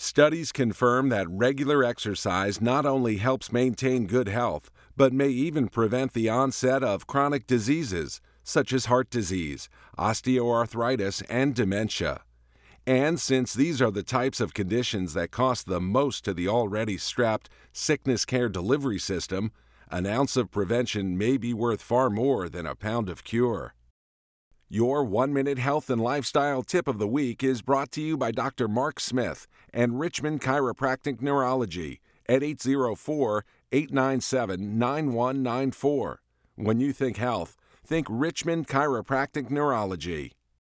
Studies confirm that regular exercise not only helps maintain good health, but may even prevent the onset of chronic diseases such as heart disease, osteoarthritis, and dementia. And since these are the types of conditions that cost the most to the already strapped sickness care delivery system, an ounce of prevention may be worth far more than a pound of cure. Your 1-minute health and lifestyle tip of the week is brought to you by Dr. Mark Smith and Richmond Chiropractic Neurology at 804-897-9194. When you think health, think Richmond Chiropractic Neurology.